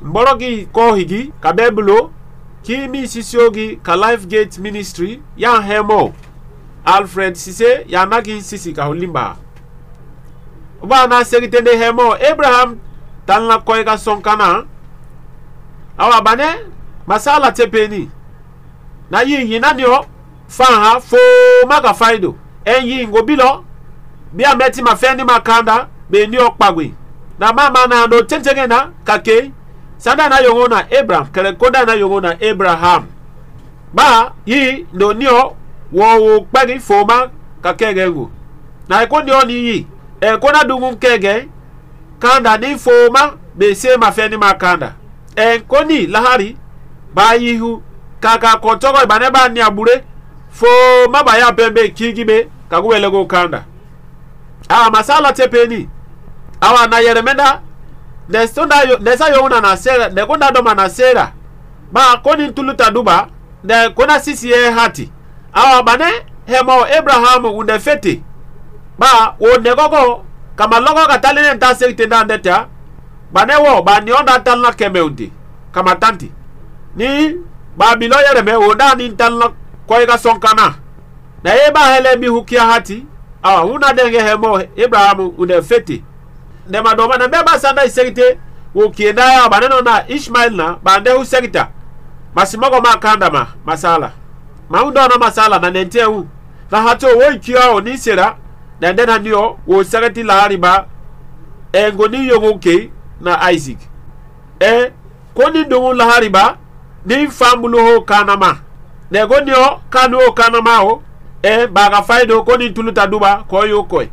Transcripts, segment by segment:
mborogi ko higi kabebulo kimi sisiogi ka Life Gate Ministry ya hemo Alfred Sise ya nagi sisi ka holimba ba na segitende hemo Abraham tanla koyga sonkana awa bane masala tepeni na yi nanio faha fo maga faido enyi ngobilo bia meti mafendi makanda be ni okpagwe na mama na do tentege na kake sada na yongona Abraham kele koda na yongona Abraham ba yi ndo nio wo kpagi foma kakege ngo na ekondi oni yi ekona dungun kege kanda ni foma be se mafendi makanda enkoni lahari ba yihu kaka kotogo bane ba ni abure foma ba ya pembe kigibe kaguwele go kanda masala tepeni awa na yeremenda nesa yona na sera de konda doma na sera ba koni tuluta duba de kona sisi hati awa bane hemo Abraham unde fete ba o negogo kama logo katale nta sekte ndeta bane wo ba ni onda tanla kemeundi kama tanti ni ba bilo yereme o da ni tanla koyga sonkana na eba hele bi hukia hati awa huna denge hemo Abraham unde fete ne madoma na beba sanda isekite wo kienda ya baneno na Ishmael na bande hu sekita masimogo makanda masala maundo na masala na nenteu na hato wo ikia oni sera na ndena ndio wo sekiti la hariba engoni yogoke na Isaac koni dungu la hariba ni famulu ho kanama negonio kanu ho kanama ho baga faido koni tuluta duba koyo koy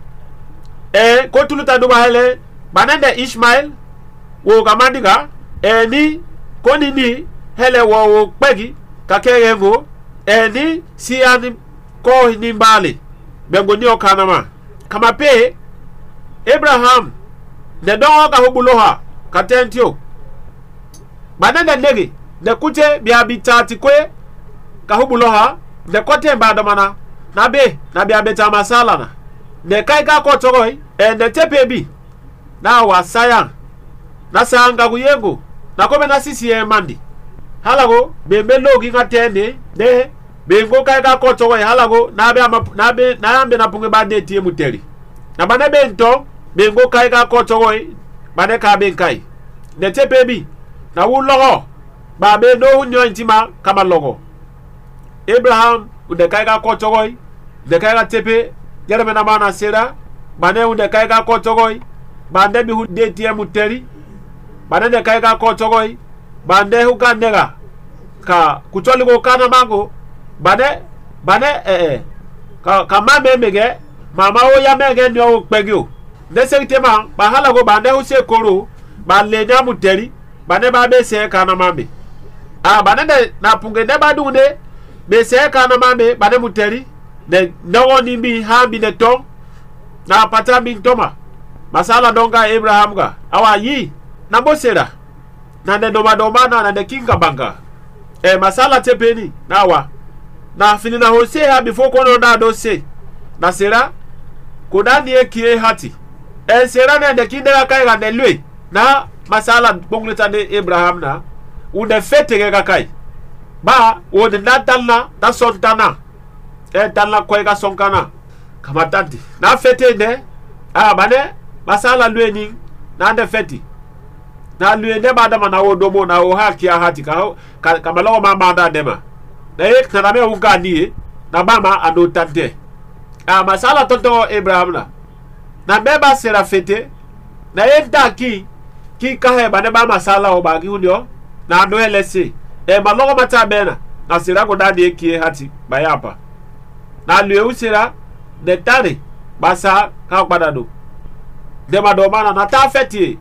ko tuluta duba hele banende Ishmael wo gamandiga ni koni ni hele wo pegi kakerengo ni siani ko ni mbali bengoni o kanama kama pe Abraham de dongo ka hubuloha katentio banende nege de kute biabitati kwe ka hubuloha de kote mbadamana na bia beta masala na de kai ka ko togoi de tepebi na wasaya na sanga kuyengo na kome na sisi mandi halago be logi ngatende de bengo kai ka ko togoi halago na ambe na punge bande tie muteri na bane bento bengo kai ka ko togoi bane ka ben kai de tepebi na wu logo ba be no nyo intima kama logo Abraham ude kai ka ko togoi de kai ga tepe yereme na mana sera bane unde kai ga ko togoi bande bi hu de tie muteri bane de kai ga ko togoi bande hu kanega ka kutoli go kana mango bane ka mame mege mama o ya mege ni o pegio de sekite ma ba hala go bande hu se koro ba le nya muteri bane ba be se kana mame bane de na punge de ba dunde be se kana mame bane muteri de nawo ni bi ha bi de to na pata bi toma masala donga Abraham ga awa yi na bosera na de doma na de kinga banga masala tepeni na wa na fini na hose ha before kono da do se na sera kodani ekie hati sera na de kindera kai ga de lwe na masala bongleta de Abraham na unde fete ga kai ba o de natalna da sontana tanla koyga sonkana kama tanti na fete ne bane masala lweni na ande feti na lweni badama na wodomo na o haki ya hati kama lawa mama da dema na na me ugani na mama ando tante masala tonto Abraham na beba sera fete na daki ki kahe bane ba masala o bagi unyo na ando elese malogo mata bena na sera ko dadi ekie hati bayapa na lue usira de tare basa ka padado de madomana na ta feti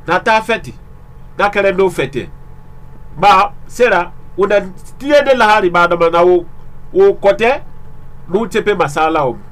na kere do fete ba sera uda tie de lahari ba dama na wo kote mu tepe masala o